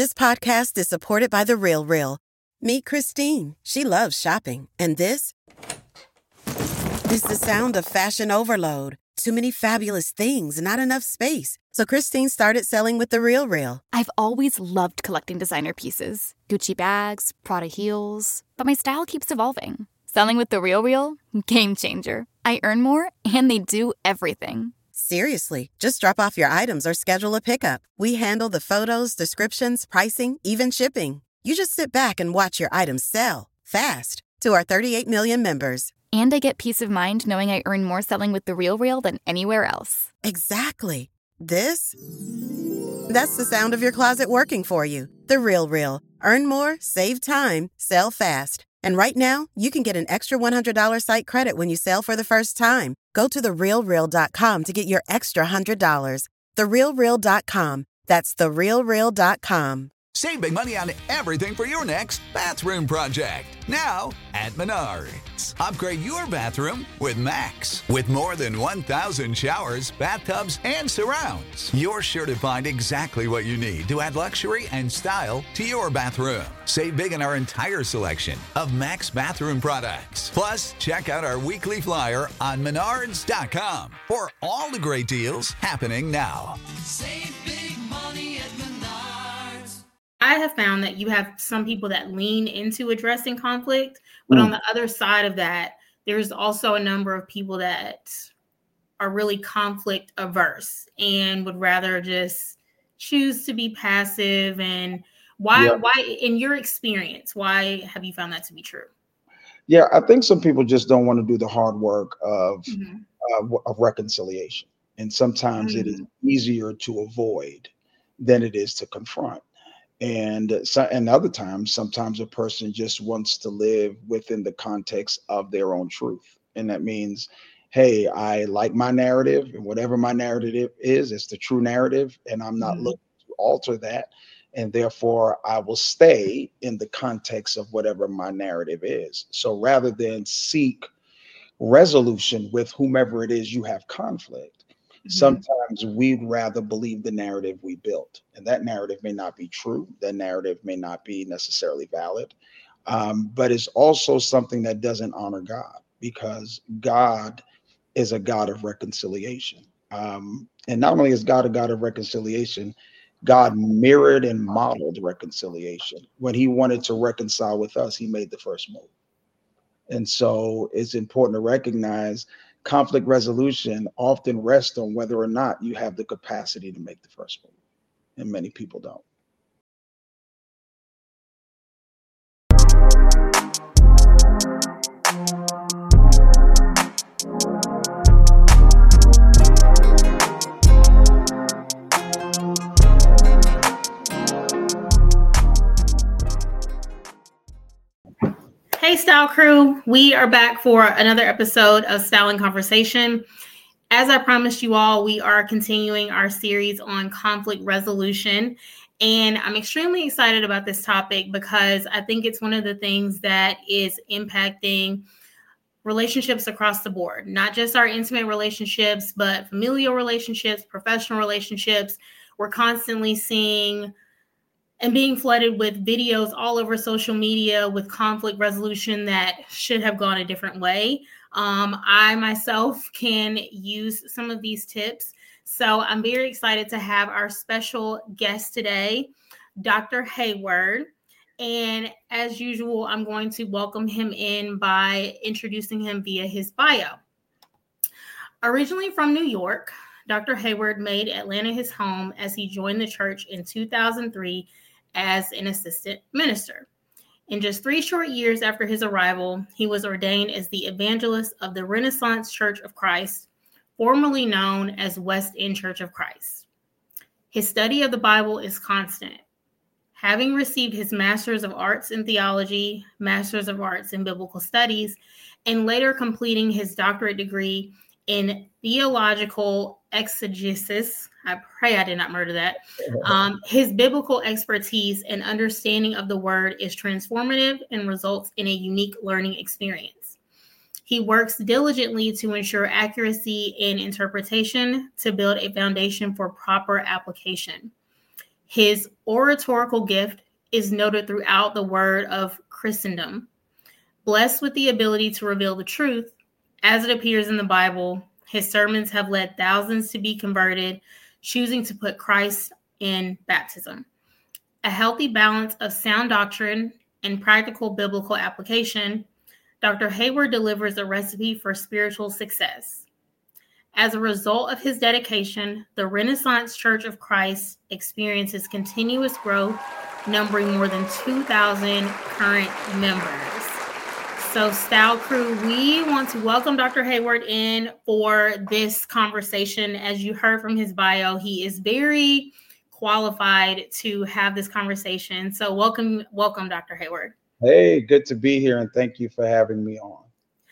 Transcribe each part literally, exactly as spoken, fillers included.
This podcast is supported by The Real Real. Meet Christine. She loves shopping. And this is the sound of fashion overload. Too many fabulous things, not enough space. So Christine started selling with The Real Real. I've always loved collecting designer pieces. Gucci bags, Prada heels. But my style keeps evolving. Selling with The Real Real? Game changer. I earn more, and they do everything. Seriously, just drop off your items or schedule a pickup. We handle the photos, descriptions, pricing, even shipping. You just sit back and watch your items sell fast to our thirty-eight million members. And I get peace of mind knowing I earn more selling with The Real Real than anywhere else. Exactly. This? That's the sound of your closet working for you. The Real Real. Earn more, save time, sell fast. And right now, you can get an extra one hundred dollars site credit when you sell for the first time. Go to the real real dot com to get your extra one hundred dollars. the real real dot com. That's the real real dot com. Save big money on everything for your next bathroom project. Now at Menards. Upgrade your bathroom with Max. With more than one thousand showers, bathtubs, and surrounds, you're sure to find exactly what you need to add luxury and style to your bathroom. Save big on our entire selection of Max bathroom products. Plus, check out our weekly flyer on menards dot com for all the great deals happening now. Save big money at Menards. I have found that you have some people that lean into addressing conflict, but Mm. on the other side of that, there's also a number of people that are really conflict averse and would rather just choose to be passive. And why, Yeah. why, in your experience, why have you found that to be true? Yeah, I think some people just don't want to do the hard work of Mhm. uh, of reconciliation, and sometimes it is Mm. easier to avoid than it is to confront. And so, and other times, sometimes a person just wants to live within the context of their own truth, and that means, hey, I like my narrative, and whatever my narrative is, it's the true narrative, and I'm not Mhm. looking to alter that, and therefore I will stay in the context of whatever my narrative is. So rather than seek resolution with whomever it is you have conflict, Mhm. sometimes we'd rather believe the narrative we built, and that narrative may not be true. That narrative may not be necessarily valid, um, but it's also something that doesn't honor God, because God is a God of reconciliation. Um, and not only is God a God of reconciliation, God mirrored and modeled reconciliation. When he wanted to reconcile with us, he made the first move. And so it's important to recognize conflict resolution often rests on whether or not you have the capacity to make the first move. And many people don't. Hey, Style Crew. We are back for another episode of Style and Conversation. As I promised you all, we are continuing our series on conflict resolution. And I'm extremely excited about this topic because I think it's one of the things that is impacting relationships across the board, not just our intimate relationships, but familial relationships, professional relationships. We're constantly seeing and being flooded with videos all over social media with conflict resolution that should have gone a different way. Um, I myself can use some of these tips. So I'm very excited to have our special guest today, Doctor Hayward. And as usual, I'm going to welcome him in by introducing him via his bio. Originally from New York, Doctor Hayward made Atlanta his home as he joined the church in two thousand three as an assistant minister. In just three short years after his arrival, he was ordained as the evangelist of the Renaissance Church of Christ, formerly known as West End Church of Christ. His study of the Bible is constant. Having received his Master's of Arts in Theology, Master's of Arts in Biblical Studies, and later completing his doctorate degree in Theological Exegesis, I pray I did not murder that. Um, his biblical expertise and understanding of the word is transformative and results in a unique learning experience. He works diligently to ensure accuracy in interpretation to build a foundation for proper application. His oratorical gift is noted throughout the word of Christendom. Blessed with the ability to reveal the truth as it appears in the Bible, his sermons have led thousands to be converted, choosing to put Christ in baptism. A healthy balance of sound doctrine and practical biblical application, Doctor Hayward delivers a recipe for spiritual success. As a result of his dedication, the Renaissance Church of Christ experiences continuous growth, numbering more than two thousand current members. So, Style Crew, we want to welcome Doctor Hayward in for this conversation. As you heard from his bio, he is very qualified to have this conversation. So, welcome, welcome, Doctor Hayward. Hey, good to be here, and thank you for having me on.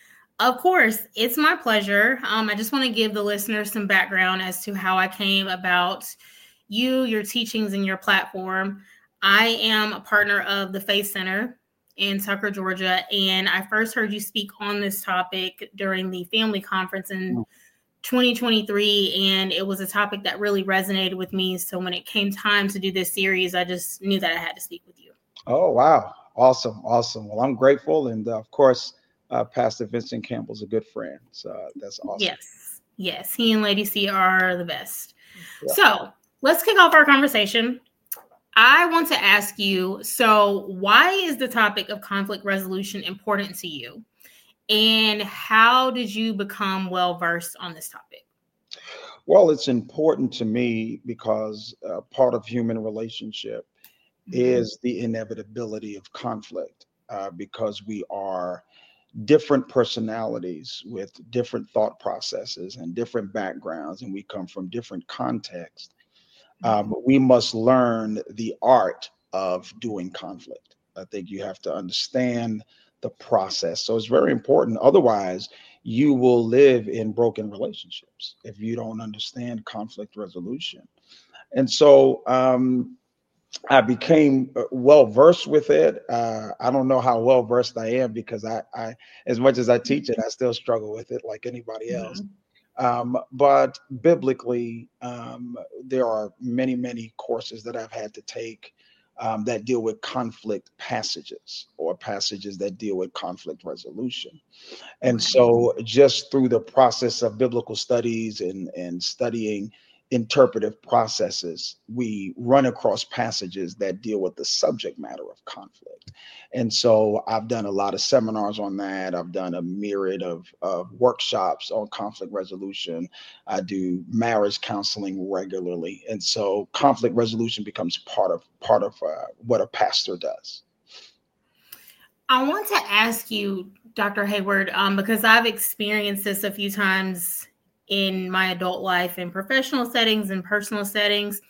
Of course, it's my pleasure. Um, I just want to give the listeners some background as to how I came about you, your teachings, and your platform. I am a partner of the Faith Center in Tucker, Georgia, and I first heard you speak on this topic during the family conference in twenty twenty-three, and it was a topic that really resonated with me. So when it came time to do this series, I just knew that I had to speak with you. Oh, wow. Awesome. Awesome. Well, I'm grateful. And uh, of course, uh, Pastor Vincent Campbell's a good friend. So uh, that's awesome. Yes. Yes. He and Lady C are the best. Yeah. So let's kick off our conversation. I want to ask you, so why is the topic of conflict resolution important to you? And how did you become well-versed on this topic? Well, it's important to me because uh, part of human relationship mm-hmm. is the inevitability of conflict uh, because we are different personalities with different thought processes and different backgrounds, and we come from different contexts. Uh, but we must learn the art of doing conflict. I think you have to understand the process. So it's very important. Otherwise, you will live in broken relationships if you don't understand conflict resolution. And so um, I became well versed with it. Uh, I don't know how well versed I am because I, I, as much as I teach it, I still struggle with it like anybody else. Mm-hmm. Um, but biblically, um, there are many, many courses that I've had to take um, that deal with conflict passages or passages that deal with conflict resolution. And okay. so just through the process of biblical studies and, and studying interpretive processes, we run across passages that deal with the subject matter of conflict. And so I've done a lot of seminars on that. I've done a myriad of, of workshops on conflict resolution. I do marriage counseling regularly. And so conflict resolution becomes part of part of uh, what a pastor does. I want to ask you, Doctor Hayward, um, because I've experienced this a few times in my adult life, in professional settings and personal settings.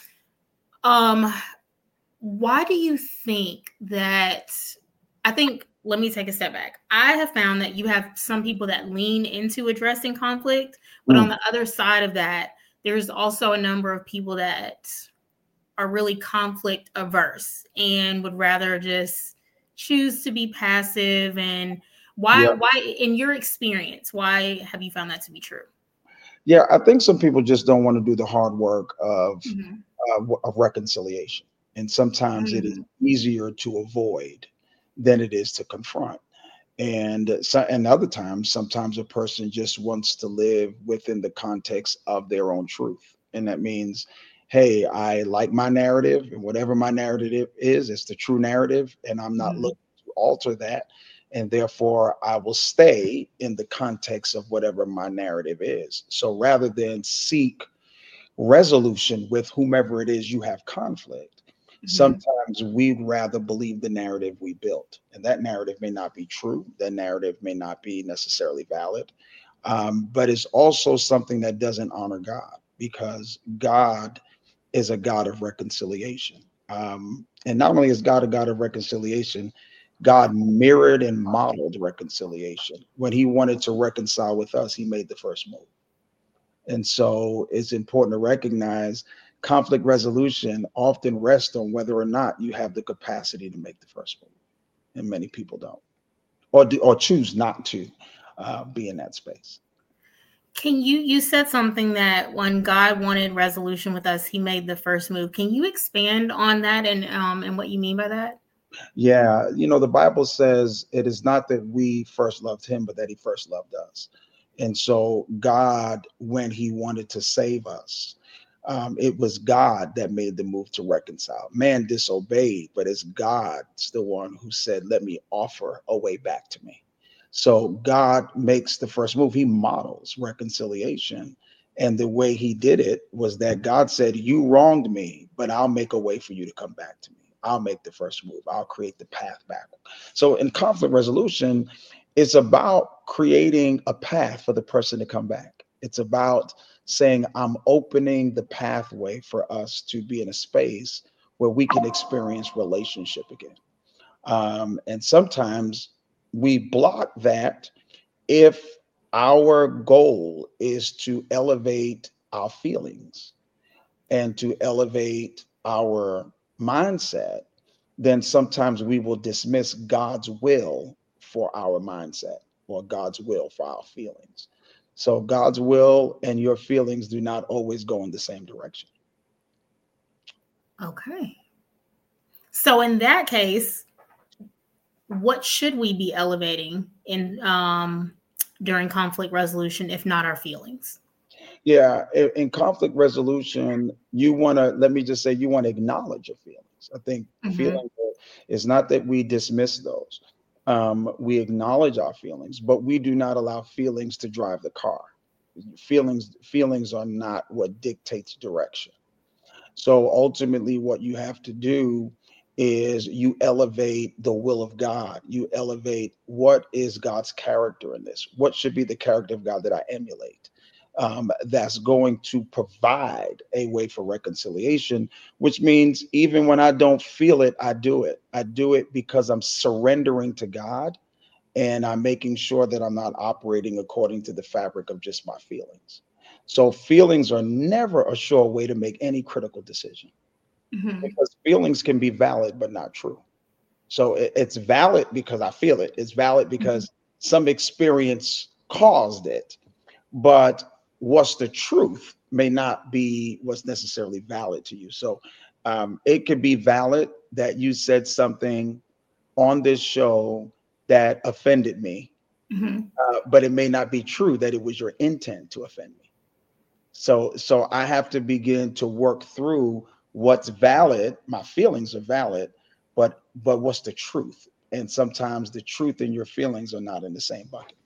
Um, why do you think that, I think, let me take a step back. I have found that you have some people that lean into addressing conflict, but mm. on the other side of that, there's also a number of people that are really conflict averse and would rather just choose to be passive. And why, yeah. why, in your experience, why have you found that to be true? Yeah, I think some people just don't want to do the hard work of, mm-hmm. uh, of reconciliation. And sometimes mm-hmm. it is easier to avoid than it is to confront. And so, and other times, sometimes a person just wants to live within the context of their own truth. And that means, hey, I like my narrative, and whatever my narrative is, it's the true narrative, and I'm not mm-hmm. looking to alter that. And therefore, I will stay in the context of whatever my narrative is. So rather than seek resolution with whomever it is you have conflict, mm-hmm. sometimes we'd rather believe the narrative we built. And that narrative may not be true. That narrative may not be necessarily valid. Um, but it's also something that doesn't honor God, because God is a God of reconciliation. Um, and not only is God a God of reconciliation, God mirrored and modeled reconciliation. When he wanted to reconcile with us, he made the first move. And so it's important to recognize conflict resolution often rests on whether or not you have the capacity to make the first move. And many people don't, or do, or choose not to uh, be in that space. Can you, you said something that when God wanted resolution with us, he made the first move. Can you expand on that and um and what you mean by that? Yeah, you know, the Bible says it is not that we first loved him, but that he first loved us. And so God, when he wanted to save us, um, it was God that made the move to reconcile. Man disobeyed, but it's God's the one who said, let me offer a way back to me. So God makes the first move. He models reconciliation. And the way he did it was that God said, you wronged me, but I'll make a way for you to come back to me. I'll make the first move. I'll create the path back. So in conflict resolution, it's about creating a path for the person to come back. It's about saying, I'm opening the pathway for us to be in a space where we can experience relationship again. Um, and sometimes we block that if our goal is to elevate our feelings and to elevate our mindset, then sometimes we will dismiss God's will for our mindset or God's will for our feelings. So God's will and your feelings do not always go in the same direction. Okay. So in that case, what should we be elevating in um during conflict resolution, if not our feelings? Yeah, in, in conflict resolution, you want to, let me just say, you want to acknowledge your feelings. I think Mm-hmm. feelings is not that we dismiss those. Um, we acknowledge our feelings, but we do not allow feelings to drive the car. Feelings, feelings are not what dictates direction. So ultimately, what you have to do is you elevate the will of God. You elevate what is God's character in this? What should be the character of God that I emulate? Um, that's going to provide a way for reconciliation, which means even when I don't feel it, I do it. I do it because I'm surrendering to God and I'm making sure that I'm not operating according to the fabric of just my feelings. So feelings are never a sure way to make any critical decision Mm-hmm. because feelings can be valid but not true. So it, it's valid because I feel it. It's valid because mm-hmm. some experience caused it, but what's the truth may not be what's necessarily valid to you. So um, it could be valid that you said something on this show that offended me, Mm-hmm. uh, but it may not be true that it was your intent to offend me. So, so I have to begin to work through what's valid. My feelings are valid, but but what's the truth? And sometimes the truth and your feelings are not in the same bucket.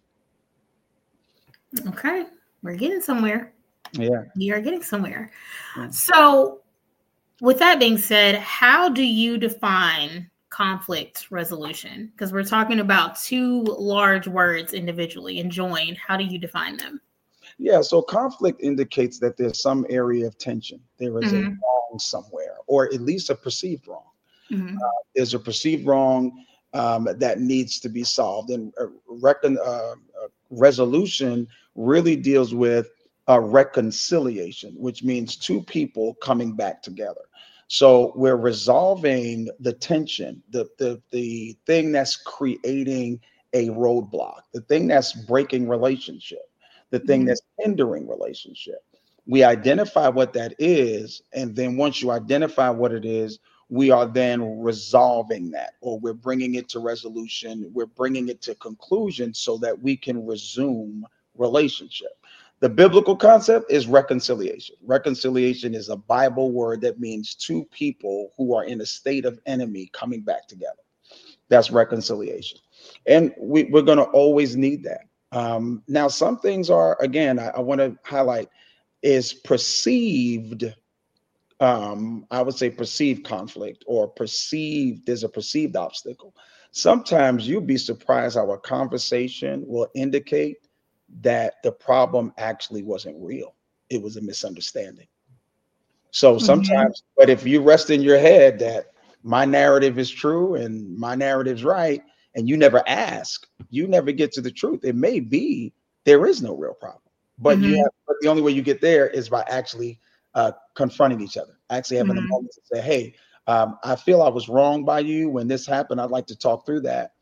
Okay, we're getting somewhere. Yeah, We are getting somewhere. yeah. So, with that being said, how do you define conflict resolution? Because we're talking about two large words individually and join. How do you define them? Yeah, so conflict indicates that there's some area of tension. There is Mm-hmm. a wrong somewhere, or at least a perceived wrong. Mm-hmm. Uh, there's a perceived wrong um, that needs to be solved. And uh, recon- uh, uh, resolution really deals with a reconciliation, which means two people coming back together. So we're resolving the tension, the, the, the thing that's creating a roadblock, the thing that's breaking relationship, the thing Mm-hmm. that's hindering relationship. We identify what that is. And then once you identify what it is, we are then resolving that, or we're bringing it to resolution. We're bringing it to conclusion so that we can resume relationship. The biblical concept is reconciliation. Reconciliation is a Bible word that means two people who are in a state of enemy coming back together. That's reconciliation. And we, we're going to always need that. Um, now, some things are, again, I, I want to highlight is perceived um, I would say perceived conflict or perceived, there's a perceived obstacle. Sometimes you'll be surprised how a conversation will indicate that the problem actually wasn't real. It was a misunderstanding. So Mm-hmm. sometimes, but if you rest in your head that my narrative is true and my narrative's right, and you never ask, you never get to the truth. It may be there is no real problem, but you Mm-hmm. have, but the only way you get there is by actually uh, confronting each other, actually having Mm-hmm. a moment to say, hey, um, I feel I was wronged by you when this happened. I'd like to talk through that.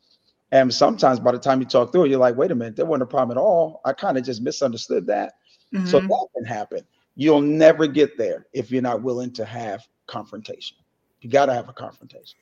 And sometimes by the time you talk through it, you're like, wait a minute, there wasn't a problem at all. I kind of just misunderstood that. So Mhm. that can happen. You'll never get there if you're not willing to have confrontation. You got to have a confrontation.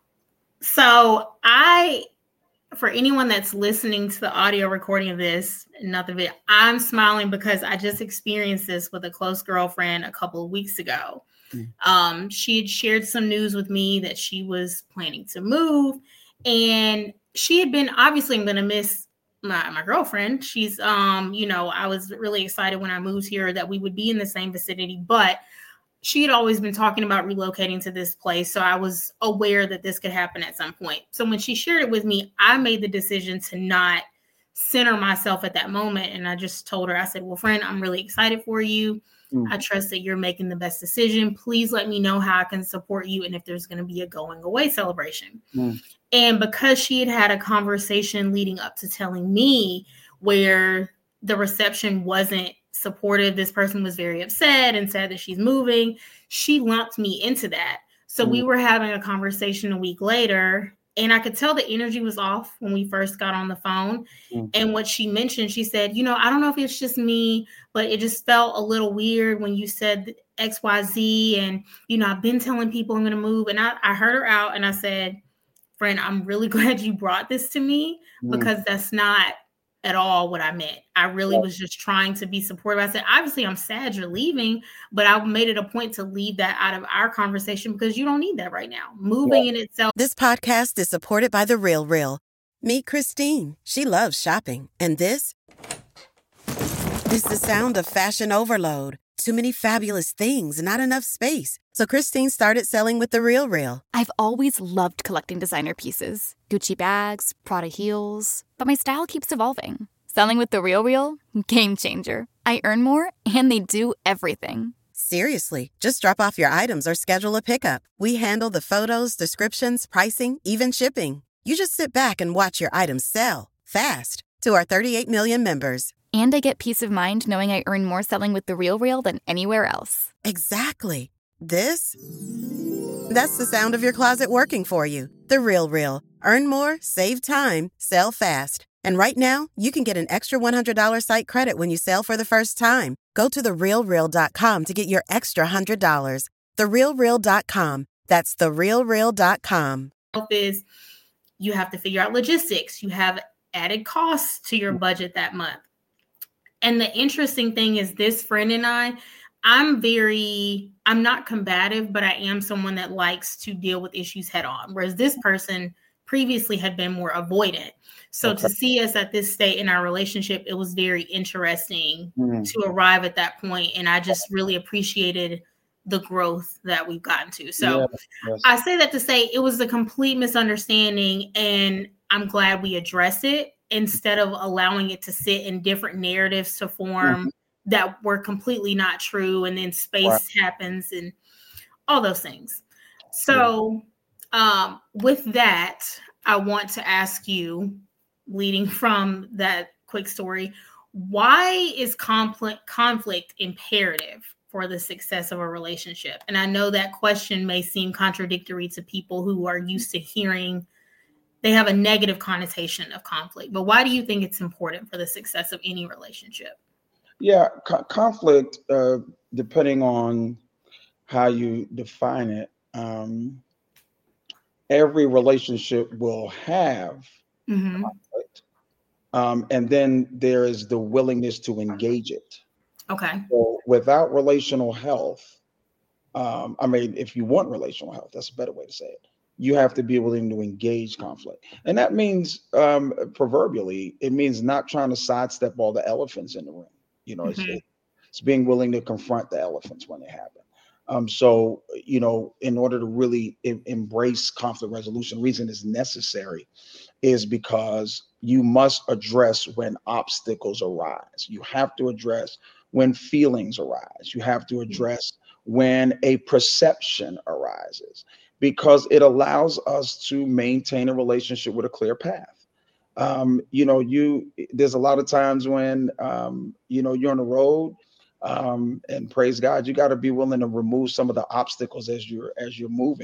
So I, for anyone that's listening to the audio recording of this, not the video, I'm smiling because I just experienced this with a close girlfriend a couple of weeks ago. Mm. Um, she had shared some news with me that she was planning to move, and she had been, obviously I'm going to miss my, my girlfriend. She's, um, you know, I was really excited when I moved here that we would be in the same vicinity, but she had always been talking about relocating to this place. So I was aware that this could happen at some point. So when she shared it with me, I made the decision to not center myself at that moment. And I just told her, I said, well, friend, I'm really excited for you. Mm. I trust that you're making the best decision. Please let me know how I can support you and if there's going to be a going away celebration. Mm. And because she had had a conversation leading up to telling me where the reception wasn't supportive, this person was very upset and said that she's moving, she lumped me into that. So mm. we were having a conversation a week later, and I could tell the energy was off when we first got on the phone. Mm. And what she mentioned, she said, you know, I don't know if it's just me, but it just felt a little weird when you said X Y Z. And, you know, I've been telling people I'm going to move. And I, I heard her out and I said, friend, I'm really glad you brought this to me mm. because that's not at all what I meant. I really yeah. was just trying to be supportive. I said, obviously I'm sad you're leaving, but I made it a point to leave that out of our conversation because you don't need that right now. Moving yeah. in itself. This podcast is supported by The Real Real. Meet Christine. She loves shopping. And this is the sound of fashion overload. Too many fabulous things, not enough space. So Christine started selling with The Real Real. I've always loved collecting designer pieces. Gucci bags, Prada heels. But my style keeps evolving. Selling with The Real Real? Game changer. I earn more, and they do everything. Seriously, just drop off your items or schedule a pickup. We handle the photos, descriptions, pricing, even shipping. You just sit back and watch your items sell fast to our thirty-eight million members. And I get peace of mind knowing I earn more selling with The Real Real than anywhere else. Exactly. This? That's the sound of your closet working for you. The Real Real. Earn more, save time, sell fast. And right now, you can get an extra one hundred dollars site credit when you sell for the first time. Go to the real real dot com to get your extra one hundred dollars. the real real dot com. That's the real real dot com. Is you have to figure out logistics. You have added costs to your budget that month. And the interesting thing is this friend and I, I'm very, I'm not combative, but I am someone that likes to deal with issues head on. Whereas this person previously had been more avoidant. So okay. to see us at this state in our relationship, it was very interesting mm. to arrive at that point. And I just really appreciated the growth that we've gotten to. So yeah, yes. I say that to say it was a complete misunderstanding, and I'm glad we addressed it instead of allowing it to sit in different narratives to form mm-hmm. that were completely not true. And then space right. happens and all those things. So yeah. um, with that, I want to ask you, leading from that quick story, why is conflict conflict imperative for the success of a relationship? And I know that question may seem contradictory to people who are used to hearing they have a negative connotation of conflict, but why do you think it's important for the success of any relationship? Yeah, co- conflict, uh, depending on how you define it, um, every relationship will have mm-hmm. conflict. Um, and then there is the willingness to engage it. Okay. So without relational health, um, I mean, if you want relational health, that's a better way to say it. You have to be willing to engage conflict. And that means, um, proverbially, it means not trying to sidestep all the elephants in the room. You know, mm-hmm. it's, it's being willing to confront the elephants when they happen. Um, so, you know, in order to really em- embrace conflict resolution, the reason it's necessary is because you must address when obstacles arise. You have to address when feelings arise. You have to address when a perception arises, because it allows us to maintain a relationship with a clear path. Um, you know, you there's a lot of times when, um, you know, you're on the road, um, and praise God, you got to be willing to remove some of the obstacles as you're as you're moving.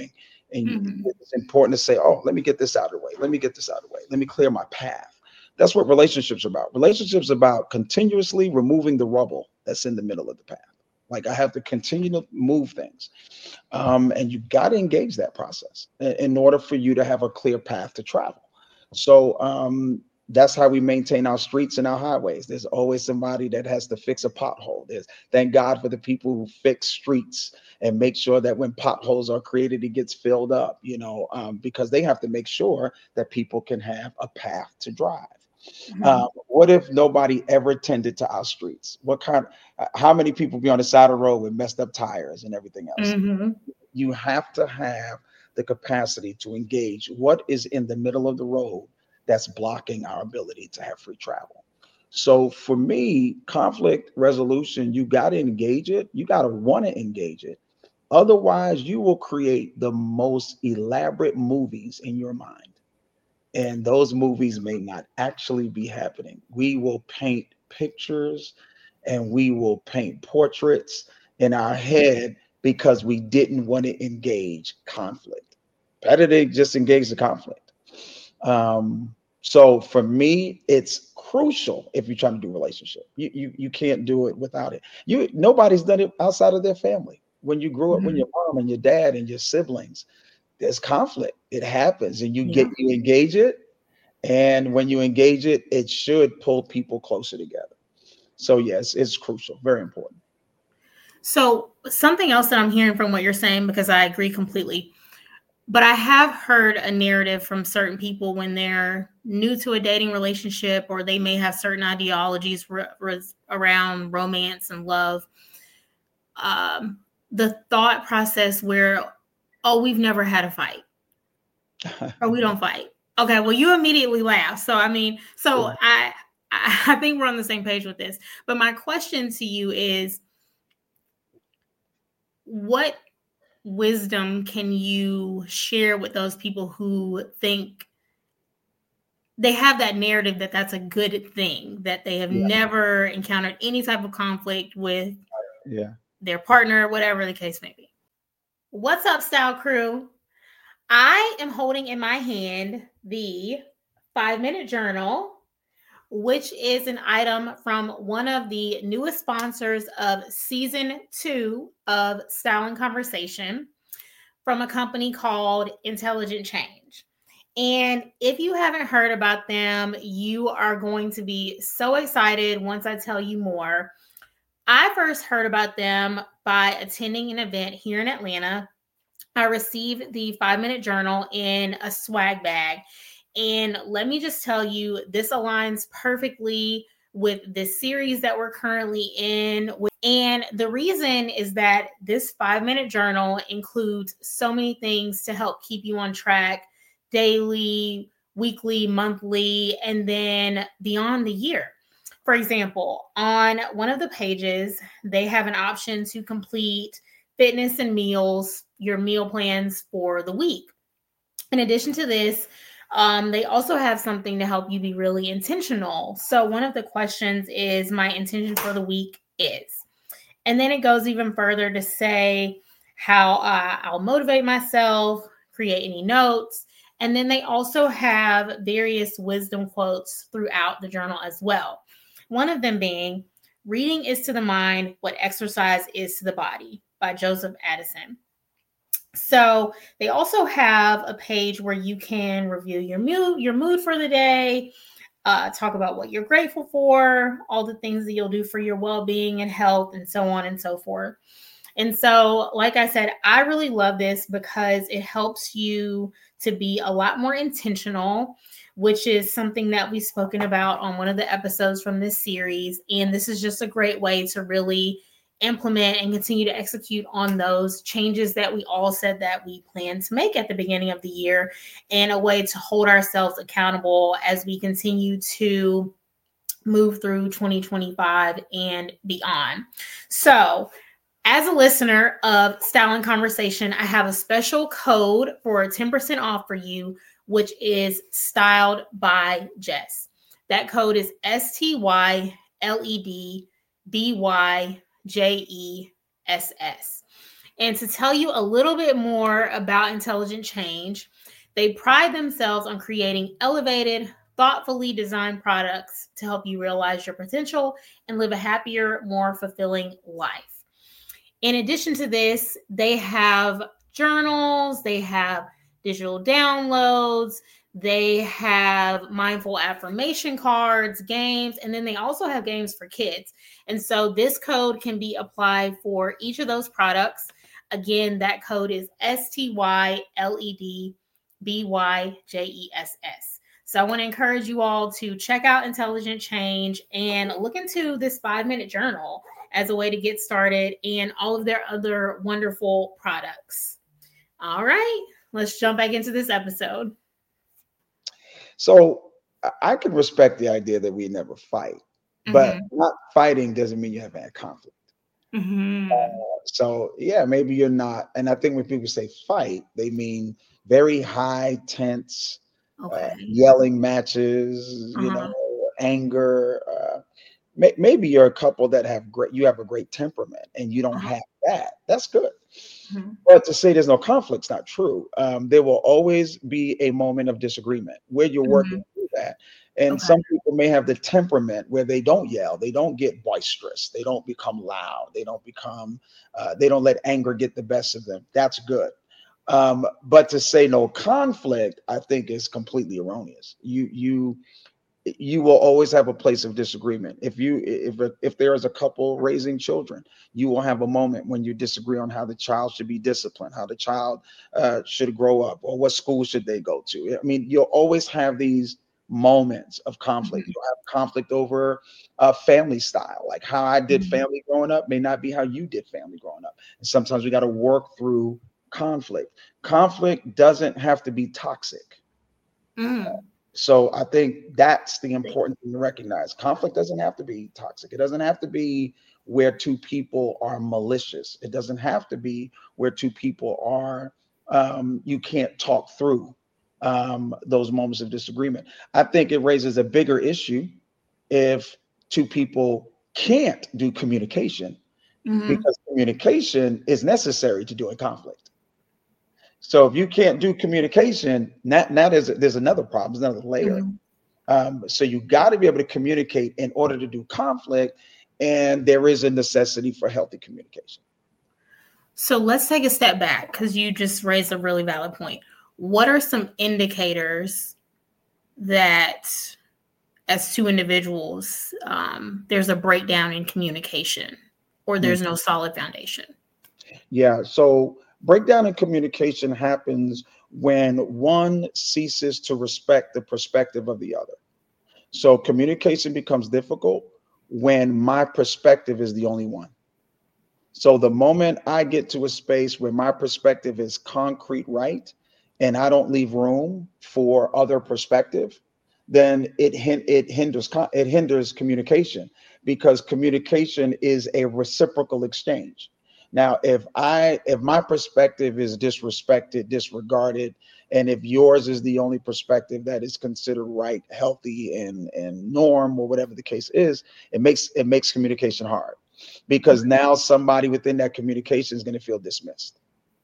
And Mhm. it's important to say, oh, let me get this out of the way. Let me get this out of the way. Let me clear my path. That's what relationships are about. Relationships are about continuously removing the rubble that's in the middle of the path. Like I have to continue to move things. Um, and you've got to engage that process in, in order for you to have a clear path to travel. So um, that's how we maintain our streets and our highways. There's always somebody that has to fix a pothole. There's thank God for the people who fix streets and make sure that when potholes are created, it gets filled up, you know, um, because they have to make sure that people can have a path to drive. Uh, what if nobody ever tended to our streets? What kind? uh, How many people be on the side of the road with messed up tires and everything else? Mhm. You have to have the capacity to engage what is in the middle of the road that's blocking our ability to have free travel. So for me, conflict resolution, you got to engage it. You got to want to engage it. Otherwise, you will create the most elaborate movies in your mind. And those movies may not actually be happening. We will paint pictures and we will paint portraits in our head because we didn't want to engage conflict. Better to just engage the conflict. Um, so for me, it's crucial if you're trying to do relationship. You, you you can't do it without it. You nobody's done it outside of their family. When you grew up, when Mhm. your mom and your dad and your siblings, there's conflict. It happens, and you get Yeah. you engage it, and when you engage it, it should pull people closer together. So yes, it's crucial, very important. So something else that I'm hearing from what you're saying, because I agree completely, but I have heard a narrative from certain people when they're new to a dating relationship, or they may have certain ideologies r- r- around romance and love. Um, the thought process where, oh, we've never had a fight, or we don't fight. Okay, well, you immediately laugh. So I mean, so I I think we're on the same page with this. But my question to you is, what wisdom can you share with those people who think they have that narrative that that's a good thing, that they have Yeah, never encountered any type of conflict with yeah. their partner, whatever the case may be? What's up, Style Crew? I am holding in my hand the five minute journal, which is an item from one of the newest sponsors of season two of Style and Conversation, from a company called Intelligent Change. And if you haven't heard about them, you are going to be so excited once I tell you more. I first heard about them by attending an event here in Atlanta. I received the five minute journal in a swag bag. And let me just tell you, this aligns perfectly with this series that we're currently in. And the reason is that this five minute journal includes so many things to help keep you on track daily, weekly, monthly, and then beyond the year. For example, on one of the pages, they have an option to complete fitness and meals, your meal plans for the week. In addition to this, um, they also have something to help you be really intentional. So one of the questions is, my intention for the week is. And then it goes even further to say how uh, I'll motivate myself, create any notes. And then they also have various wisdom quotes throughout the journal as well. One of them being, reading is to the mind what exercise is to the body, by Joseph Addison. So they also have a page where you can review your mood, your mood for the day, uh, talk about what you're grateful for, all the things that you'll do for your well-being and health, and so on and so forth. And so, like I said, I really love this because it helps you to be a lot more intentional, which is something that we've spoken about on one of the episodes from this series. And this is just a great way to really implement and continue to execute on those changes that we all said that we plan to make at the beginning of the year, and a way to hold ourselves accountable as we continue to move through twenty twenty-five and beyond. So, as a listener of Style and Conversation, I have a special code for ten percent off for you, which is Styled by Jess. That code is S T Y L E D B Y J E S S. And to tell you a little bit more about Intelligent Change, they pride themselves on creating elevated, thoughtfully designed products to help you realize your potential and live a happier, more fulfilling life. In addition to this, they have journals, they have digital downloads, they have mindful affirmation cards, games, and then they also have games for kids. And so this code can be applied for each of those products. Again, that code is S T Y L E D B Y J E S S. So I want to encourage you all to check out Intelligent Change and look into this five-minute journal as a way to get started and all of their other wonderful products. All right, let's jump back into this episode. So I can respect the idea that we never fight, but Mm-hmm. not fighting doesn't mean you haven't had conflict. Mm-hmm. Uh, so yeah, maybe you're not. And I think when people say fight, they mean very high, tense, Okay. uh, yelling matches, you Uh-huh. know, anger. Uh, may, maybe you're a couple that have great, you have a great temperament and you don't Uh-huh. have that. That's good. Mm-hmm. But to say there's no conflict's not true. Um, there will always be a moment of disagreement where you're working through that. And Okay. some people may have the temperament where they don't yell, they don't get boisterous, they don't become loud, they don't become, uh, they don't let anger get the best of them. That's good. Um, but to say no conflict, I think is completely erroneous. You you you will always have a place of disagreement. If you if if there is a couple raising children, you will have a moment when you disagree on how the child should be disciplined, how the child uh, should grow up, or what school should they go to. I mean, you'll always have these moments of conflict. Mhm. You'll have conflict over uh, family style, like how I did Mhm. family growing up may not be how you did family growing up. And sometimes we got to work through conflict. Conflict doesn't have to be toxic. Mm. So I think that's the important thing to recognize. Conflict doesn't have to be toxic. It doesn't have to be where two people are malicious. It doesn't have to be where two people are, um, you can't talk through um, those moments of disagreement. I think it raises a bigger issue if two people can't do communication, Mhm. because communication is necessary to do a conflict. So if you can't do communication, now, now there's there's another problem, there's another layer. Mhm. Um, so you got to be able to communicate in order to do conflict, and there is a necessity for healthy communication. So let's take a step back because you just raised a really valid point. What are some indicators that, as two individuals, um, there's a breakdown in communication or there's no solid foundation? Yeah. So breakdown in communication happens when one ceases to respect the perspective of the other. So communication becomes difficult when my perspective is the only one. So the moment I get to a space where my perspective is concrete, right, and I don't leave room for other perspective, then it hin- it hinders con- it hinders communication, because communication is a reciprocal exchange. Now, if I if my perspective is disrespected, disregarded, and if yours is the only perspective that is considered right, healthy, and and norm, or whatever the case is, it makes it makes communication hard, because now somebody within that communication is going to feel dismissed.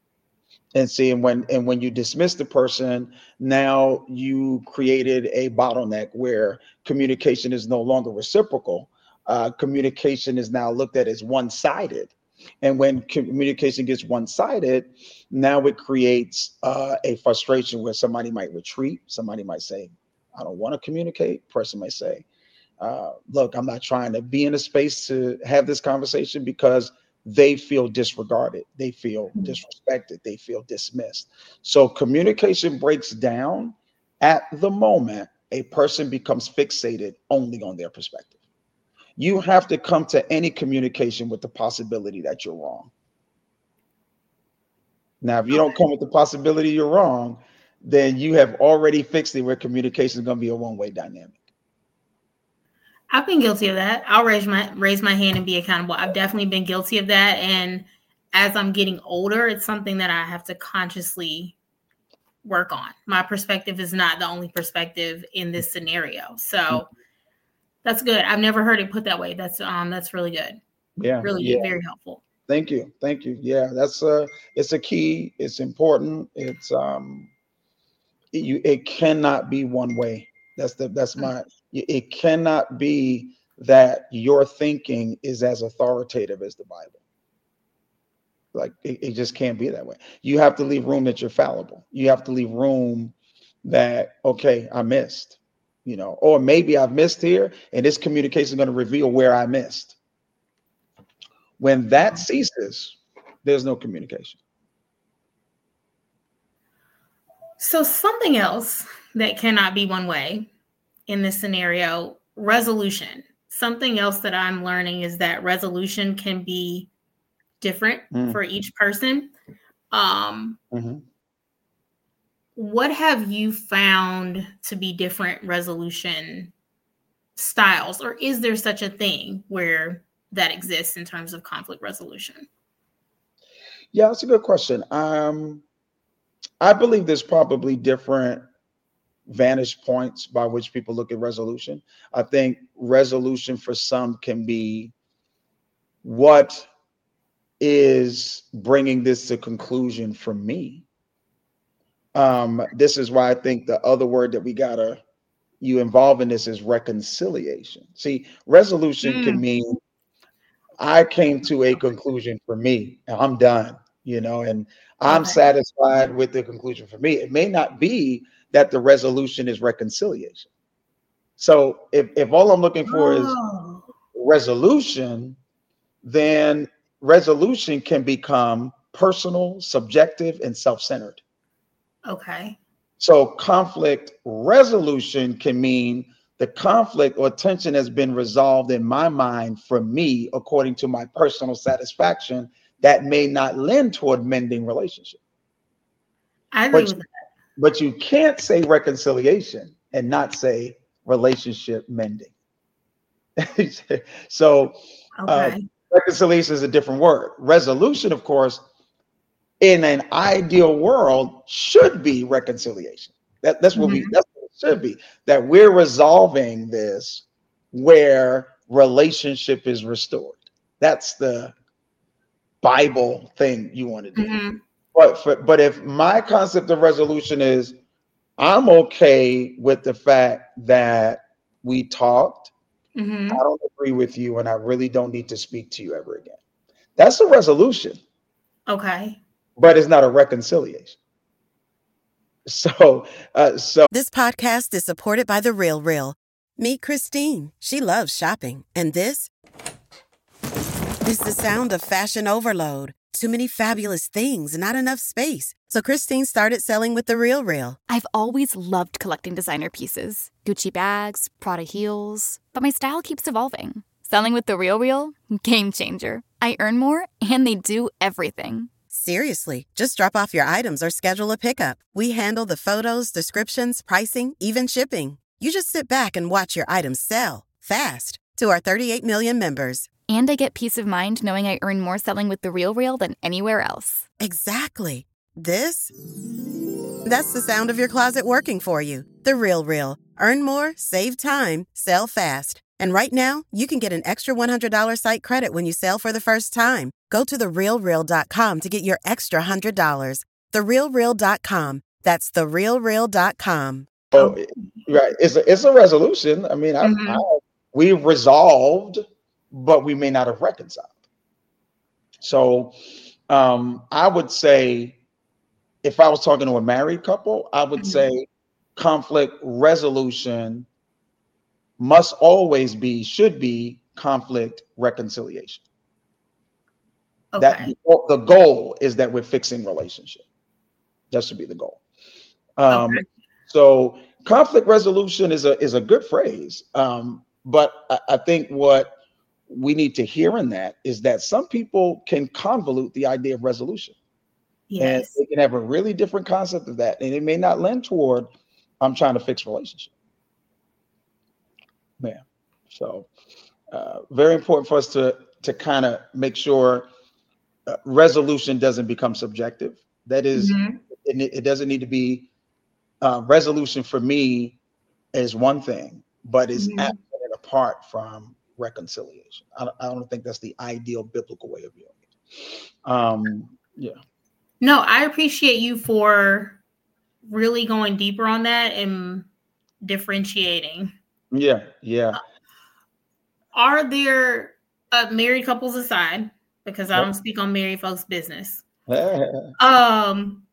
And see, and when and when you dismiss the person, now you created a bottleneck where communication is no longer reciprocal. Uh, communication is now looked at as one-sided. And when communication gets one-sided, now it creates uh, a frustration where somebody might retreat. Somebody might say, I don't want to communicate. Person might say, uh, look, I'm not trying to be in a space to have this conversation, because they feel disregarded, they feel disrespected, they feel dismissed. So communication breaks down at the moment a person becomes fixated only on their perspective. You have to come to any communication with the possibility that you're wrong. Now, if you don't come with the possibility you're wrong, then you have already fixed it where communication is going to be a one-way dynamic. I've been guilty of that. I'll raise my raise my hand and be accountable. I've definitely been guilty of that. And as I'm getting older, it's something that I have to consciously work on. My perspective is not the only perspective in this scenario. So that's good. I've never heard it put that way. That's um that's really good. Yeah, Really yeah. good. Very helpful. Thank you. Thank you. Yeah, that's a it's a key. It's important. It's um it, you it cannot be one way. That's the that's Mm. my it it cannot be that your thinking is as authoritative as the Bible. Like it, it just can't be that way. You have to leave room that you're fallible. You have to leave room that, okay, I missed, you know, or maybe I've missed here, and this communication is going to reveal where I missed. When that ceases, there's no communication. So something else that cannot be one way in this scenario, resolution. Something else that I'm learning is that resolution can be different Mm. for each person. Um, hmm what have you found to be different resolution styles, or is there such a thing where that exists in terms of conflict resolution? Yeah, that's a good question. Um, I believe there's probably different vantage points by which people look at resolution. I think resolution for some can be what is bringing this to conclusion for me. Um, this is why I think the other word that we gotta you involve in this is reconciliation. See, resolution can Mm, mean I came to a conclusion for me, and I'm done, you know, and I'm okay. satisfied with the conclusion for me. It may not be that the resolution is reconciliation. So if, if all I'm looking for is Oh, resolution, then resolution can become personal, subjective, and self-centered. okay. So conflict resolution can mean the conflict or tension has been resolved in my mind for me according to my personal satisfaction that may not lend toward mending relationship. I agree But with that. but you can't say reconciliation and not say relationship mending. So uh, Okay. reconciliation is a different word. Resolution, of course, in an ideal world should be reconciliation. That, that's what we Mhm. that's what it should be. That we're resolving this where relationship is restored. That's the Bible thing you want to do. Mhm. But for, but if my concept of resolution is I'm okay with the fact that we talked, I Mhm. don't agree with you, and I really don't need to speak to you ever again. That's a resolution, Okay. but it's not a reconciliation. So, uh, so This podcast is supported by The Real Real. Meet Christine. She loves shopping. And this is the sound of fashion overload. Too many fabulous things, not enough space. So Christine started selling with The Real Real. I've always loved collecting designer pieces, Gucci bags, Prada heels, but my style keeps evolving. Selling with The Real Real? Game changer. I earn more, and they do everything. Seriously, just drop off your items or schedule a pickup. We handle the photos, descriptions, pricing, even shipping. You just sit back and watch your items sell fast to our thirty-eight million members. And I get peace of mind knowing I earn more selling with The Real Real than anywhere else. Exactly. This? That's the sound of your closet working for you. The Real Real. Earn more, save time, sell fast. And right now, you can get an extra one hundred dollars site credit when you sell for the first time. Go to the real real dot com to get your extra one hundred dollars. the real real dot com. That's the real real dot com. Oh, right. It's a, it's a resolution. I mean, I've, I, Mhm. we've resolved, but we may not have reconciled. So um, I would say, if I was talking to a married couple, I would Mhm. say conflict resolution must always be, should be conflict reconciliation. That Okay. the goal is that we're fixing relationship. That should be the goal. Um, Okay. so conflict resolution is a is a good phrase, um, but I, I think what we need to hear in that is that some people can convolute the idea of resolution, and Yes. they can have a really different concept of that, and it may not lend toward I'm trying to fix relationship. Yeah. So uh, very important for us to to kind of make sure uh, resolution doesn't become subjective. That is, Mhm. it, it doesn't need to be uh, resolution for me is one thing, but is Mhm. absent and apart from reconciliation. I don't, I don't think that's the ideal biblical way of viewing it. Um, yeah. No, I appreciate you for really going deeper on that and differentiating. Yeah. Yeah. Are there uh, married couples aside, because I Yep. don't speak on married folks' business. Um,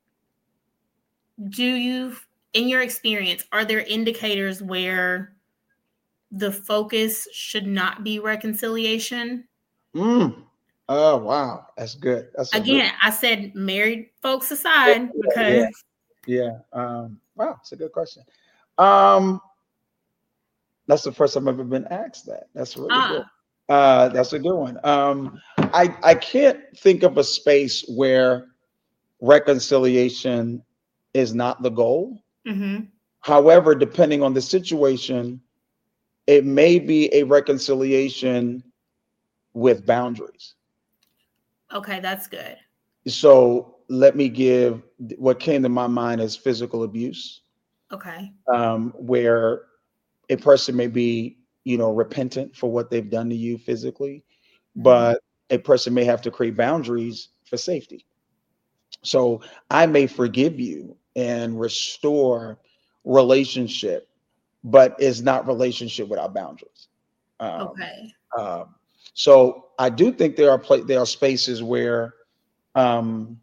do you, in your experience, are there indicators where the focus should not be reconciliation? Mm. Oh, wow. That's good. That's a good. Again, I said married folks aside because Yeah. Um, wow. That's a good question. Um, that's the first time I've ever been asked that. That's really good. ah, Uh, that's a good one. Um, I I can't think of a space where reconciliation is not the goal. mm-hmm. However, depending on the situation, it may be a reconciliation with boundaries. Okay, that's good. So let me give what came to my mind as physical abuse, Okay. um, where a person may be, you know, repentant for what they've done to you physically, but a person may have to create boundaries for safety. So I may forgive you and restore relationship, but it's not relationship without boundaries. Um, Okay. um, so I do think there are pla- there are spaces where um,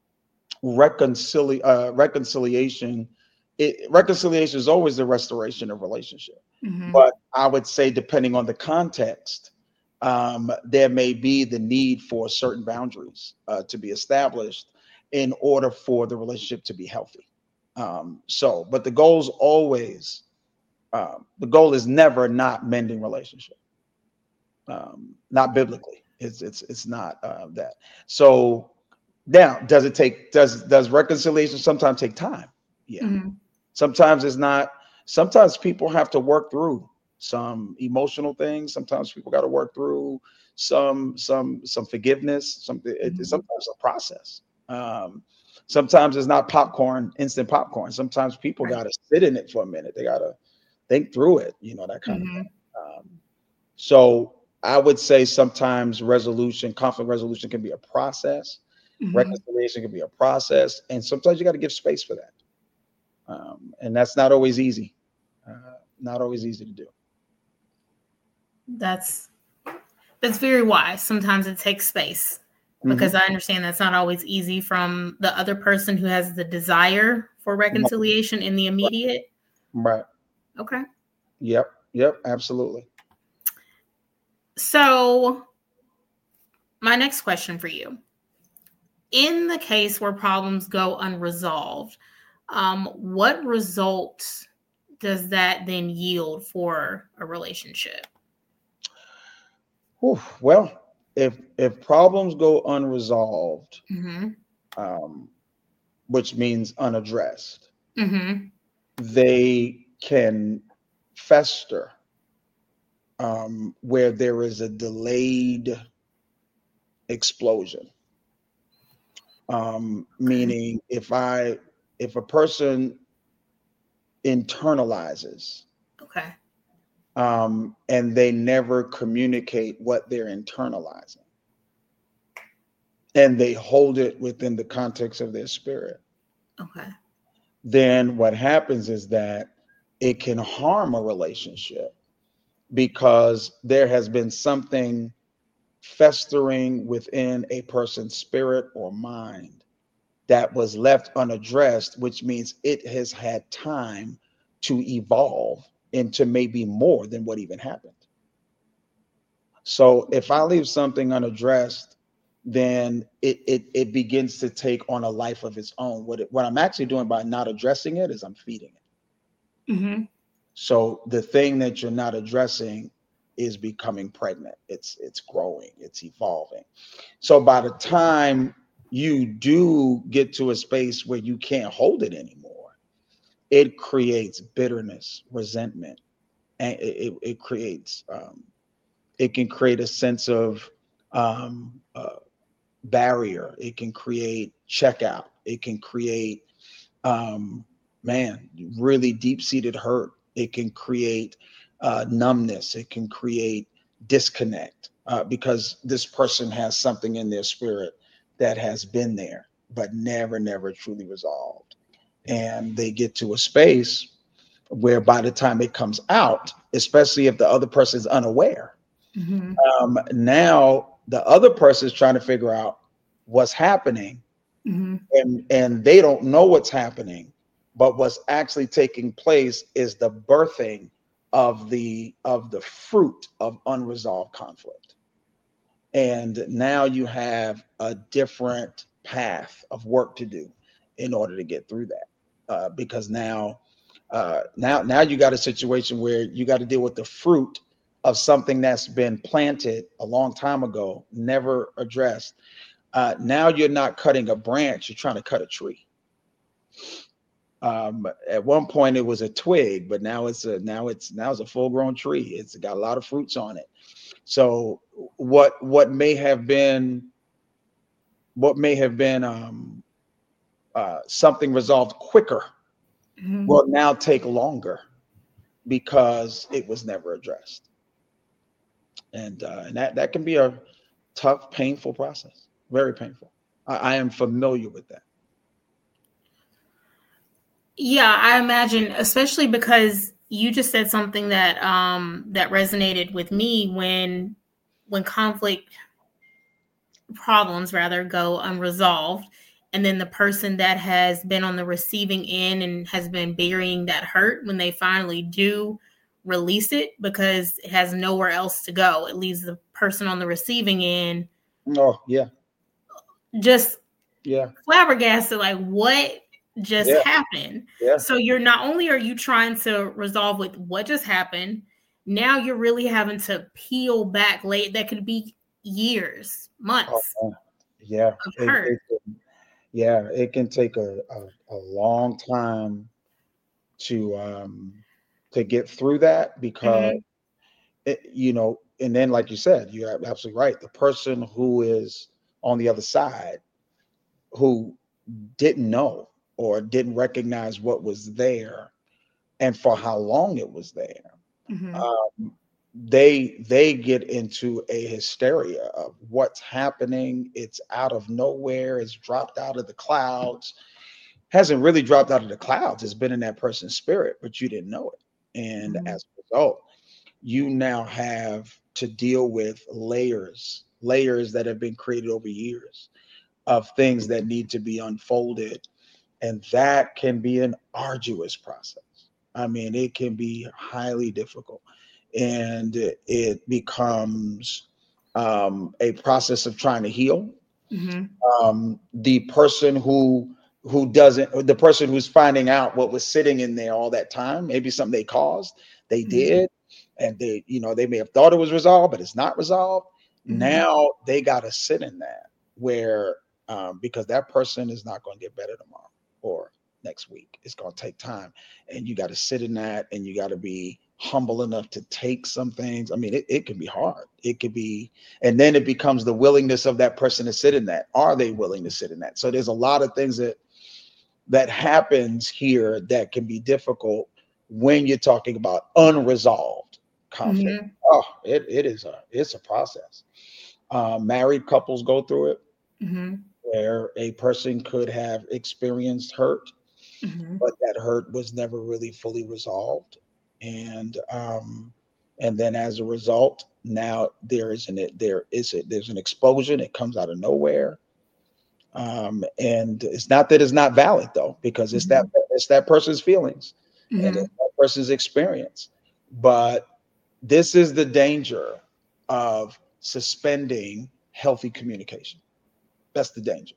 reconcili- uh, reconciliation it, reconciliation is always the restoration of relationship. Mm-hmm. But I would say, depending on the context, um, there may be the need for certain boundaries uh, to be established in order for the relationship to be healthy. Um, so, but the goal is always, um, the goal is never not mending relationship, um, not biblically. It's it's it's not uh, that. So now, does it take does does reconciliation sometimes take time? Yeah. Mm-hmm. Sometimes it's not. Sometimes people have to work through some emotional things. Sometimes people got to work through some some some forgiveness. Something. It, it's sometimes a process. Um, sometimes it's not popcorn, instant popcorn. Sometimes people Right. got to sit in it for a minute. They got to think through it. You know, that kind Mm-hmm. of thing. Um, so I would say sometimes resolution, conflict resolution can be a process. Mm-hmm. Reconciliation can be a process, and sometimes you got to give space for that. Um, and that's not always easy. Uh, not always easy to do. That's that's very wise. Sometimes it takes space because Mhm. I understand that's not always easy from the other person who has the desire for reconciliation in the immediate. Right. Okay. Yep. Yep. Absolutely. So, my next question for you. In the case where problems go unresolved, um, what results does that then yield for a relationship? Whew. Well, if if problems go unresolved, Mm-hmm. um, which means unaddressed, Mm-hmm. they can fester, um, where there is a delayed explosion. Um, meaning, if I if a person internalizes, Okay. um, and they never communicate what they're internalizing, and they hold it within the context of their spirit, Okay. then what happens is that it can harm a relationship because there has been something festering within a person's spirit or mind that was left unaddressed, which means it has had time to evolve into maybe more than what even happened. So if I leave something unaddressed, then it it it begins to take on a life of its own. What it, what I'm actually doing by not addressing it is I'm feeding it. Mm-hmm. So the thing that you're not addressing is becoming pregnant. It's it's growing, it's evolving. So by the time you do get to a space where you can't hold it anymore, it creates bitterness, resentment, and it, it, it creates um, it can create a sense of um, uh, barrier. It can create checkout. It can create, um, man, really deep seated hurt. It can create uh, numbness. It can create disconnect. uh, because this person has something in their spirit that has been there, but never, never truly resolved. And they get to a space where by the time it comes out, especially if the other person is unaware, Mm-hmm. um, now the other person is trying to figure out what's happening, Mm-hmm. and, and they don't know what's happening, but what's actually taking place is the birthing of the of the fruit of unresolved conflict. And now you have a different path of work to do in order to get through that, uh, because now uh, now now you got a situation where you got to deal with the fruit of something that's been planted a long time ago, never addressed. Uh, now you're not cutting a branch, you're trying to cut a tree. Um, at one point it was a twig, but now it's a now it's now it's a full-grown tree. It's got a lot of fruits on it. So what what may have been what may have been um, uh, something resolved quicker Mm-hmm. will now take longer because it was never addressed. And uh, and that that can be a tough, painful process. Very painful. I, I am familiar with that. Yeah, I imagine, especially because you just said something that um, that resonated with me when when conflict problems rather go unresolved, and then the person that has been on the receiving end and has been burying that hurt, when they finally do release it because it has nowhere else to go, it leaves the person on the receiving end Oh yeah, just yeah, flabbergasted, like, what just yeah, happened? yeah. So you're not only are you trying to resolve with what just happened, now you're really having to peel back late. That could be years, Oh, months man. Yeah, of it, hurt. it can, yeah, it can take a, a, a long time to um to get through that because Mhm. it, you know, and then like you said, you're absolutely right. The person who is on the other side who didn't know or didn't recognize what was there and for how long it was there, Mhm. um, they they get into a hysteria of what's happening. It's out of nowhere. It's dropped out of the clouds. Hasn't really dropped out of the clouds. It's been in that person's spirit, but you didn't know it. And Mhm. as a result, you now have to deal with layers, layers that have been created over years of things that need to be unfolded. And that can be an arduous process. I mean, it can be highly difficult. And it becomes um, a process of trying to heal. Mhm. Um, the person who who doesn't, the person who's finding out what was sitting in there all that time, maybe something they caused, they Mhm. did, and they, you know, they may have thought it was resolved, but it's not resolved. Mhm. Now they got to sit in that where um, because that person is not going to get better tomorrow or next week. It's going to take time, and you got to sit in that, and you got to be humble enough to take some things. I mean, it, it can be hard. It could be, and then it becomes the willingness of that person to sit in that. Are they willing to sit in that? So there's a lot of things that that happens here that can be difficult when you're talking about unresolved conflict. Mhm. Oh, it, it is a it's a process. Uh, married couples go through it Mhm. where a person could have experienced hurt, Mhm. but that hurt was never really fully resolved. And um, and then as a result, now there is an there is a, there's an explosion. It comes out of nowhere. Um, and it's not that it's not valid though, because it's that Mhm. it's that person's feelings and it's Mhm. that person's experience. But this is the danger of suspending healthy communication. That's the danger.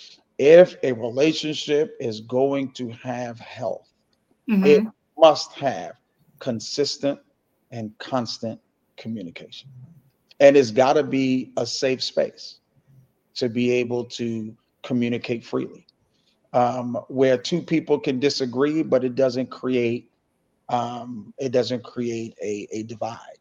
If a relationship is going to have health, it Mhm. must have consistent and constant communication. And it's got to be a safe space to be able to communicate freely, um, where two people can disagree, but it doesn't create um, it doesn't create a, a divide.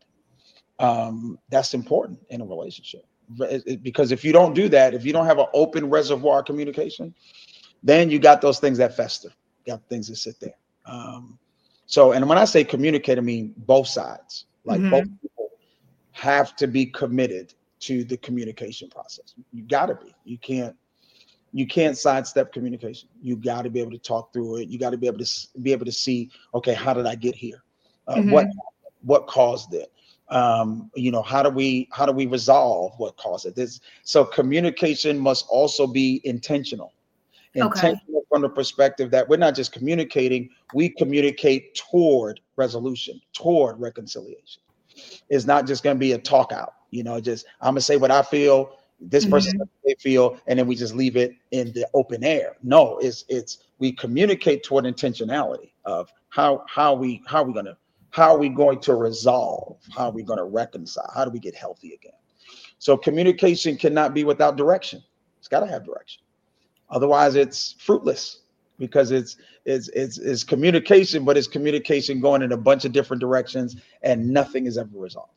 Um, that's important in a relationship. It- it- because if you don't do that, if you don't have an open reservoir communication, then you got those things that fester, you got things that sit there. Um, so, and when I say communicate, I mean both sides. Like both Mhm. people have to be committed to the communication process. You got to be. You can't. You can't sidestep communication. You got to be able to talk through it. You got to be able to s- be able to see, okay, how did I get here? Uh, Mhm. What what caused it? Um, you know, how do we how do we resolve what caused it? This so communication must also be intentional. Okay. Intentional from the perspective that we're not just communicating, we communicate toward resolution, toward reconciliation. It's not just going to be a talk out, you know, just I'm going to say what I feel, this person's Mhm. what they feel, and then we just leave it in the open air. No, it's it's we communicate toward intentionality of how how we how we going to how are we going to resolve, how are we going to reconcile, how do we get healthy again? So communication cannot be without direction. It's got to have direction. Otherwise, it's fruitless because it's it's it's it's communication, but it's communication going in a bunch of different directions, and nothing is ever resolved.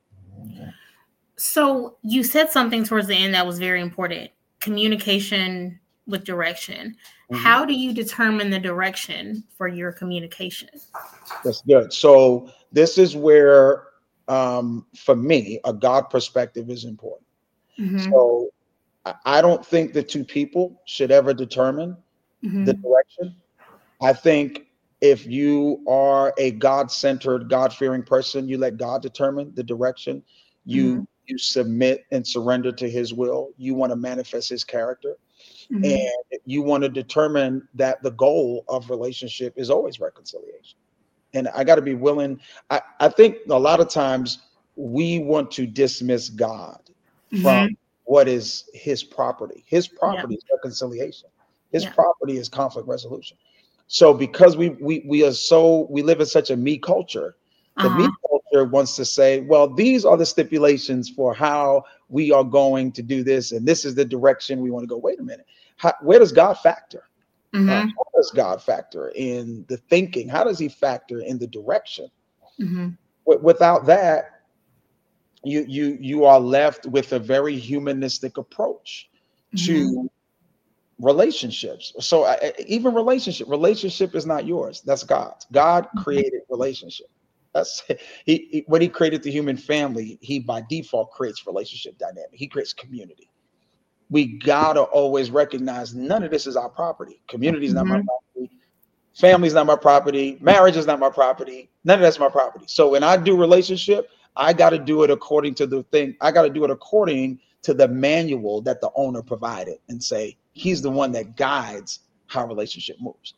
So you said something towards the end that was very important. Communication with direction. Mhm. How do you determine the direction for your communication? That's good. So this is where, um, for me, a God perspective is important. Mhm. So I I don't think the two people should ever determine the Mhm. direction. I think if you are a God-centered, God-fearing person, you let God determine the direction. You Mhm. you submit and surrender to His will. You want to manifest His character, and Mhm. you want to determine that the goal of relationship is always reconciliation. And I got to be willing. I, I think a lot of times we want to dismiss God from Mhm. what is His property. His Yeah. property is reconciliation. His Yeah. property is conflict resolution. So because we we we are so we live in such a me culture, the me Uh-huh. culture wants to say, well, these are the stipulations for how we are going to do this, and this is the direction we want to go. Wait a minute, how, where does God factor? Uh, Mhm. how does God factor in the thinking? How does He factor in the direction? Mhm. Wi- Without that, you you you are left with a very humanistic approach Mhm. to relationships. So I, I- even relationship, relationship is not yours. That's God's. God Mhm. created relationship. That's he, he when He created the human family. He by default creates relationship dynamic. He creates community. We gotta always recognize none of this is our property. Community is not my Mhm. property. Family is not my property. Marriage is not my property. None of that's my property. So when I do relationship, I got to do it according to the thing. I got to do it according to the manual that the owner provided and say He's the one that guides how relationship moves.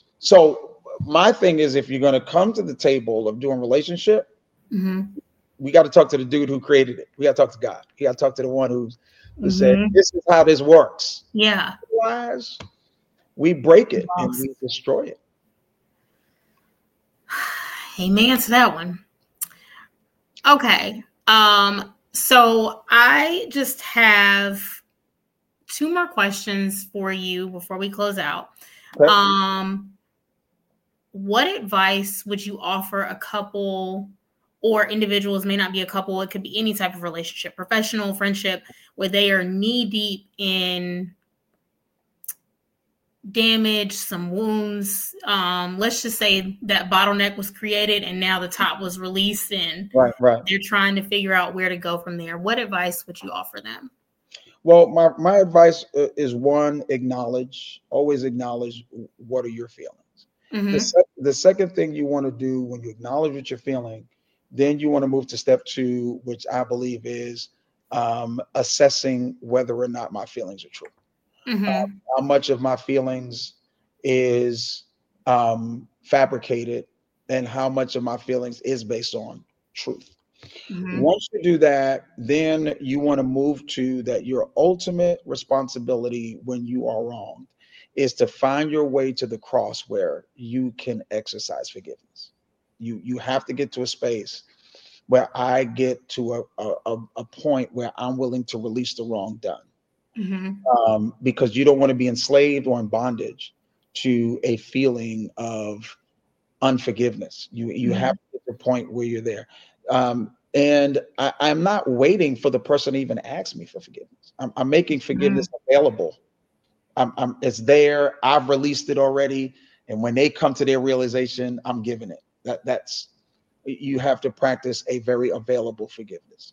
So my thing is, if you're going to come to the table of doing relationship, Mhm. we got to talk to the dude who created it. We got to talk to God. We got to talk to the one who's who said, Mhm. this is how this works. Yeah. Otherwise, we break it and Boss. we destroy it. Amen to that one. Okay. Um, so I just have two more questions for you before we close out. Okay. Um, what advice would you offer a couple or individuals, may not be a couple, it could be any type of relationship, professional, friendship, where they are knee deep in damage, some wounds. Um, let's just say that bottleneck was created and now the top was released and Right, right. they're trying to figure out where to go from there. What advice would you offer them? Well, my, my advice uh, is one, acknowledge, always acknowledge what are your feelings. Mm-hmm. The, sec- the second thing you want to do when you acknowledge what you're feeling, then you want to move to step two, which I believe is um, assessing whether or not my feelings are true. Mm-hmm. Um, how much of my feelings is um, fabricated and how much of my feelings is based on truth. Mm-hmm. Once you do that, then you want to move to that your ultimate responsibility when you are wronged is to find your way to the cross where you can exercise forgiveness. You you have to get to a space where I get to a, a, a a point where I'm willing to release the wrong done. Mm-hmm. Um, because you don't want to be enslaved or in bondage to a feeling of unforgiveness. You you Mm-hmm. have to get to the point where you're there. Um, and I, I'm not waiting for the person to even ask me for forgiveness. I'm, I'm making forgiveness available. I'm, I'm it's there. I've released it already. And when they come to their realization, I'm giving it. That that's you have to practice a very available forgiveness.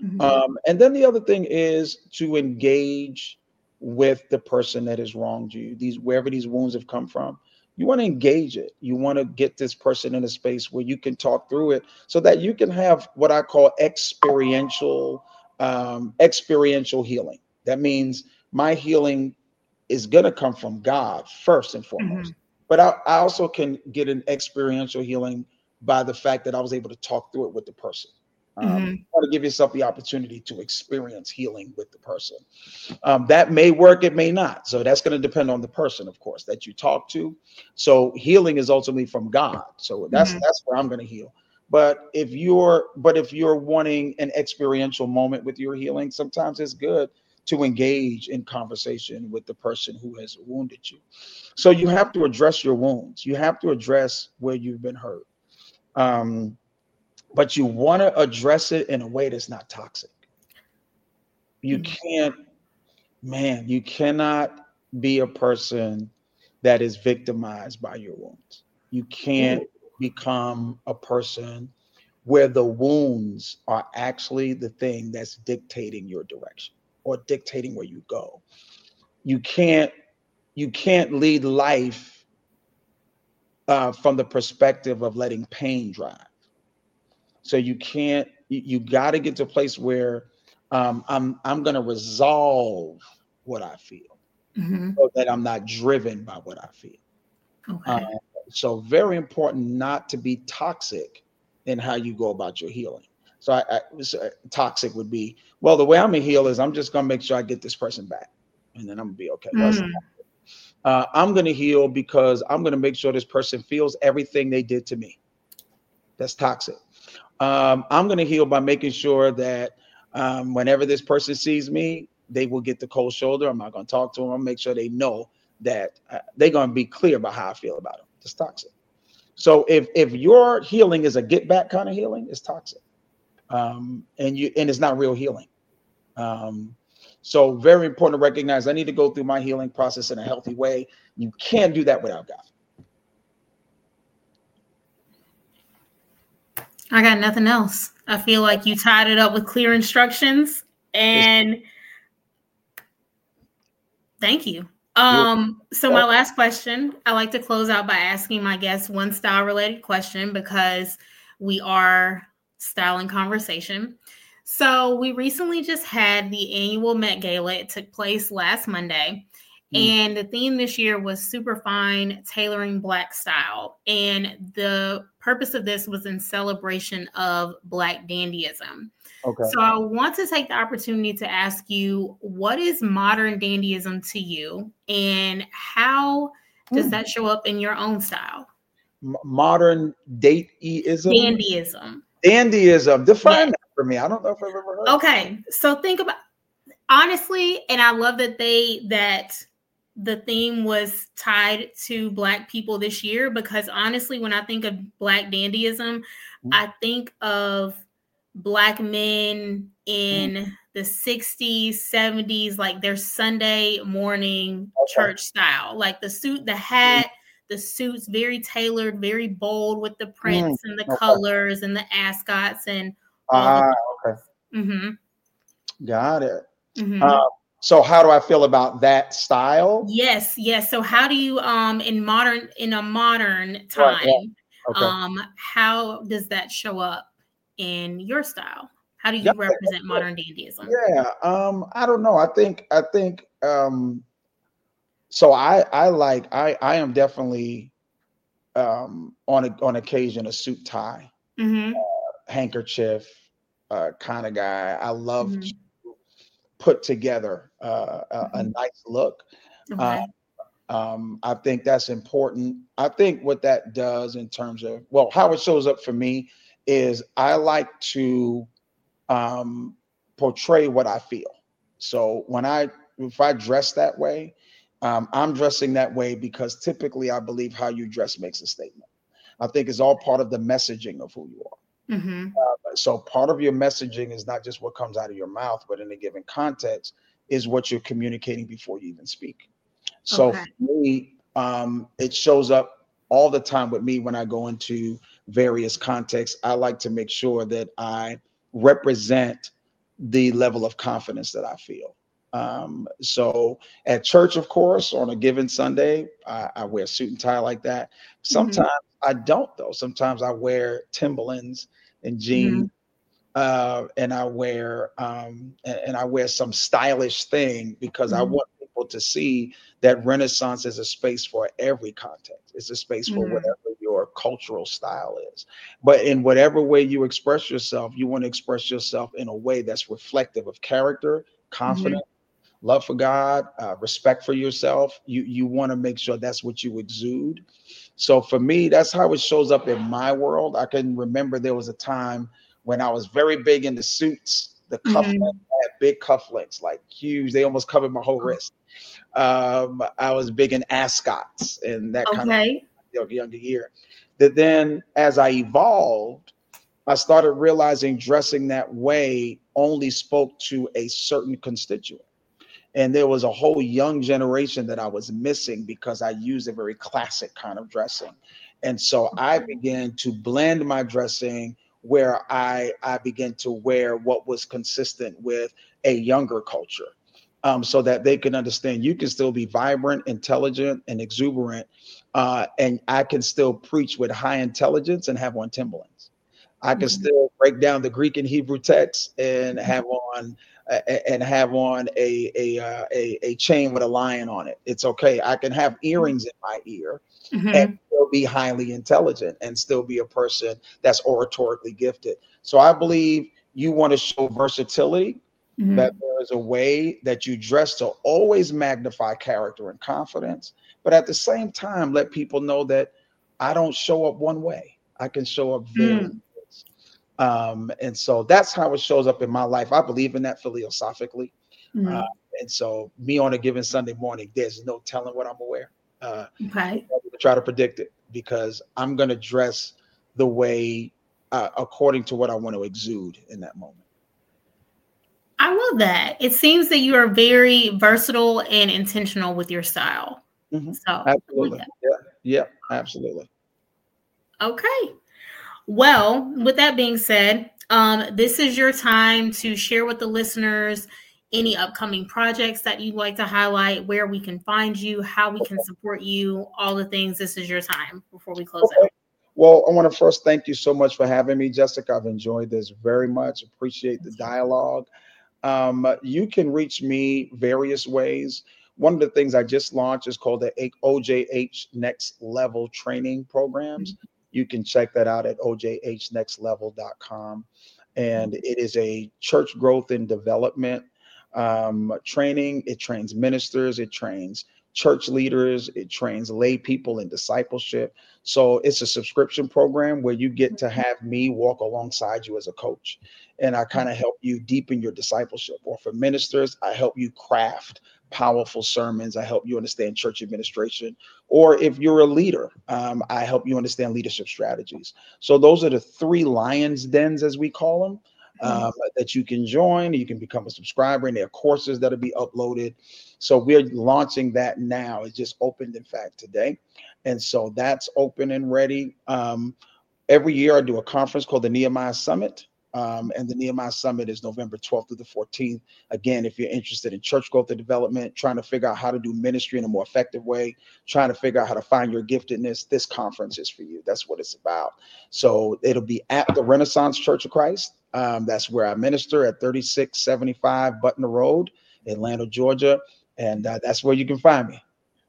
Mhm. Um, and then the other thing is to engage with the person that has wronged you. These wherever these wounds have come from, you want to engage it. You want to get this person in a space where you can talk through it, so that you can have what I call experiential um, experiential healing. That means my healing is going to come from God first and foremost. Mhm. But I, I also can get an experiential healing by the fact that I was able to talk through it with the person. Um, Mhm. you want to give yourself the opportunity to experience healing with the person. Um, that may work, it may not. So that's going to depend on the person, of course, that you talk to. So healing is ultimately from God. So that's Mhm. that's where I'm going to heal. But if you're but if you're wanting an experiential moment with your healing, sometimes it's good to engage in conversation with the person who has wounded you. So you have to address your wounds. You have to address where you've been hurt. Um, but you want to address it in a way that's not toxic. You Mhm. can't, man, you cannot be a person that is victimized by your wounds. You can't become a person where the wounds are actually the thing that's dictating your direction or dictating where you go. You can't you can't lead life uh, from the perspective of letting pain drive. So you can't. You, you got to get to a place where um, I'm I'm going to resolve what I feel, Mhm. so that I'm not driven by what I feel. Uh, Okay. so very important not to be toxic in how you go about your healing. So I, I so toxic would be, well, the way I'm gonna heal is I'm just gonna make sure I get this person back, and then I'm gonna be okay. Well, Mm. uh, I'm gonna heal because I'm gonna make sure this person feels everything they did to me. That's toxic. Um, I'm gonna heal by making sure that um, whenever this person sees me, they will get the cold shoulder. I'm not gonna talk to them. I'll make sure they know that uh, they're gonna be clear about how I feel about them. It's toxic. So if if your healing is a get back kind of healing, it's toxic, um, and you and it's not real healing. Um, so very important to recognize I need to go through my healing process in a healthy way. You can't do that without God. I got nothing else. I feel like you tied it up with clear instructions, It's, and thank you. you Um, so my last question, I like to close out by asking my guests one style related question because we are style and conversation. So we recently just had the annual Met Gala. It took place last Monday. Mm. And the theme this year was super fine tailoring Black style. And the purpose of this was in celebration of Black dandyism. Okay. So I want to take the opportunity to ask you, what is modern dandyism to you, and how does Hmm. that show up in your own style? M- modern date-ism, Dandyism. dandyism. Define Yes. that for me. I don't know if I've ever heard. Okay. So think about, honestly, and I love that they that the theme was tied to Black people this year, because honestly, when I think of Black dandyism, I think of Black men in the sixties, seventies, like their Sunday morning Okay. church style, like the suit, the hat, the suits, very tailored, very bold with the Mm. prints and the Okay. colors and the ascots and all Ah, the. okay. Mm-hmm. Got it. Mm-hmm. Uh, so how do I feel about that style? Yes, yes. So how do you um in modern in a modern Right, time, right. Okay. um how does that show up in your style? How do Yeah, you represent modern dandyism? yeah. Um, I don't know. I think I think um so I I like I I am definitely um on a, on occasion a suit tie, Mm-hmm. handkerchief uh kind of guy. I love to Mm-hmm. put together uh, a, a Mm-hmm. nice look. Uh, Okay. um, I think that's important. I think what that does in terms of, well, how it shows up for me is I like to um, portray what I feel. So when I, if I dress that way, um, I'm dressing that way because typically I believe how you dress makes a statement. I think it's all part of the messaging of who you are. Mm-hmm. Uh, so part of your messaging is not just what comes out of your mouth, but in a given context is what you're communicating before you even speak. So Okay. for me, um, it shows up all the time with me when I go into various contexts. I like to make sure that I represent the level of confidence that I feel. Um, so at church, of course, on a given Sunday, I, I wear a suit and tie like that. Sometimes mm-hmm. I don't, though. Sometimes I wear Timberlands and jeans. Mm-hmm. Uh, and I wear um, and, and I wear some stylish thing because mm-hmm. I want people to see that Renaissance is a space for every context. It's a space for mm-hmm. whatever your cultural style is. But in whatever way you express yourself, you want to express yourself in a way that's reflective of character, confidence, mm-hmm. love for God, uh, respect for yourself. You you want to make sure that's what you exude. So for me, that's how it shows up in my world. I can remember there was a time when I was very big into suits. The cufflinks, mm-hmm. I had big cufflinks, like huge. They almost covered my whole wrist. Um, I was big in ascots and that okay. kind of you know, younger year. That then, as I evolved, I started realizing dressing that way only spoke to a certain constituent. And there was a whole young generation that I was missing because I used a very classic kind of dressing. And so I began to blend my dressing where I, I began to wear what was consistent with a younger culture, um, so that they can understand you can still be vibrant, intelligent, and exuberant, uh, and I can still preach with high intelligence and have on Timberlands. I can mm-hmm. still break down the Greek and Hebrew text and have on uh, and have on a a, uh, a a chain with a lion on it. It's okay. I can have earrings in my ear. Mm-hmm. And still be highly intelligent and still be a person that's oratorically gifted. So I believe you want to show versatility, mm-hmm. that there is a way that you dress to always magnify character and confidence, but at the same time, let people know that I don't show up one way. I can show up very mm. um, and so that's how it shows up in my life. I believe in that philosophically. Mm-hmm. Uh, and so me on a given Sunday morning, there's no telling what I'm gonna wear. Uh, okay. To try to predict it because I'm going to dress the way uh, according to what I want to exude in that moment. I love that. It seems that you are very versatile and intentional with your style. Mm-hmm. So absolutely. Like yeah. Yeah, absolutely. Okay. Well, with that being said, um, this is your time to share with the listeners any upcoming projects that you'd like to highlight, where we can find you, how we can support you, all the things. This is your time before we close okay. out. Well, I want to first thank you so much for having me, Jessica. I've enjoyed this very much. Appreciate the dialogue. Um, you can reach me various ways. One of the things I just launched is called the O J H Next Level Training Programs. Mm-hmm. You can check that out at O J H next level dot com. And it is a church growth and development um, training. It trains ministers, it trains church leaders, it trains lay people in discipleship. So it's a subscription program where you get to have me walk alongside you as a coach. And I kind of help you deepen your discipleship. Or for ministers, I help you craft powerful sermons. I help you understand church administration. Or if you're a leader, um, I help you understand leadership strategies. So those are the three lion's dens, as we call them. Um, that you can join. You can become a subscriber, and there are courses that'll be uploaded. So we're launching that now. It just opened, in fact, today. And so that's open and ready. Um, every year I do a conference called the Nehemiah Summit. Um, and the Nehemiah Summit is November twelfth through the fourteenth. Again, if you're interested in church growth and development, trying to figure out how to do ministry in a more effective way, trying to figure out how to find your giftedness, this conference is for you. That's what it's about. So it'll be at the Renaissance Church of Christ. Um, that's where I minister at thirty-six seventy-five Butner Road, Atlanta, Georgia. And uh, that's where you can find me.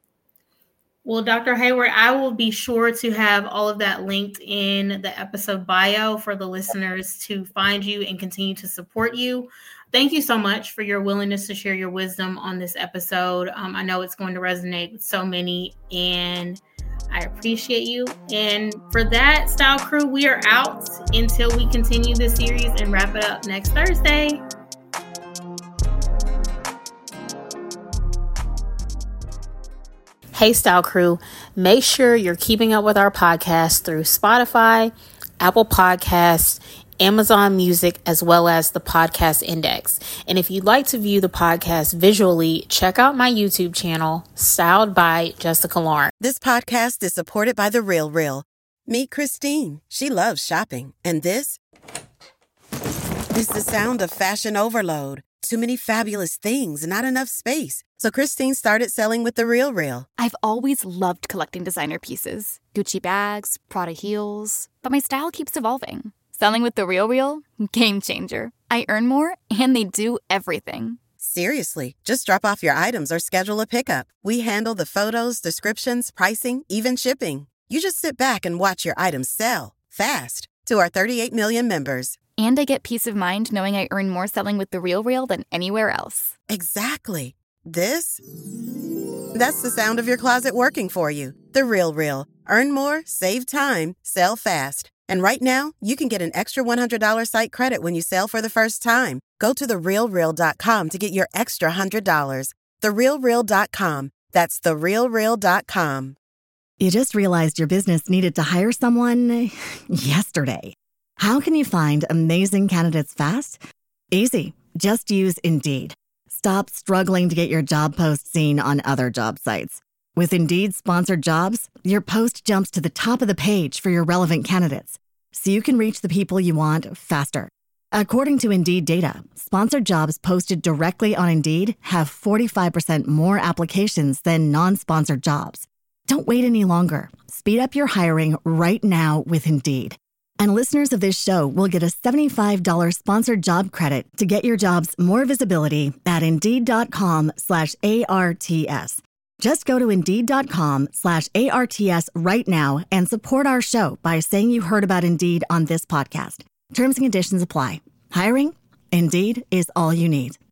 Well, Doctor Hayward, I will be sure to have all of that linked in the episode bio for the listeners to find you and continue to support you. Thank you so much for your willingness to share your wisdom on this episode. Um, I know it's going to resonate with so many, and I appreciate you. And for that, Style Crew, we are out until we continue this series and wrap it up next Thursday. Hey, Style Crew, make sure you're keeping up with our podcast through Spotify, Apple Podcasts, Amazon Music, as well as the Podcast Index. And if you'd like to view the podcast visually, check out my YouTube channel, Styled by Jessica Lauren. This podcast is supported by The Real Real. Meet Christine. She loves shopping. And this It's the sound of fashion overload. Too many fabulous things, not enough space. So Christine started selling with The RealReal. I've always loved collecting designer pieces. Gucci bags, Prada heels. But my style keeps evolving. Selling with The RealReal? Game changer. I earn more, and they do everything. Seriously, just drop off your items or schedule a pickup. We handle the photos, descriptions, pricing, even shipping. You just sit back and watch your items sell fast to our thirty-eight million members. And I get peace of mind knowing I earn more selling with The RealReal than anywhere else. Exactly. This? That's the sound of your closet working for you. The RealReal. Earn more, save time, sell fast. And right now, you can get an extra one hundred dollars site credit when you sell for the first time. Go to the real real dot com to get your extra one hundred dollars. the real real dot com. That's the real real dot com. You just realized your business needed to hire someone yesterday. How can you find amazing candidates fast? Easy. Just use Indeed. Stop struggling to get your job post seen on other job sites. With Indeed sponsored jobs, your post jumps to the top of the page for your relevant candidates, so you can reach the people you want faster. According to Indeed data, sponsored jobs posted directly on Indeed have forty-five percent more applications than non-sponsored jobs. Don't wait any longer. Speed up your hiring right now with Indeed. And listeners of this show will get a seventy-five dollars sponsored job credit to get your jobs more visibility at Indeed.com slash ARTS. Just go to Indeed.com slash ARTS right now and support our show by saying you heard about Indeed on this podcast. Terms and conditions apply. Hiring? Indeed is all you need.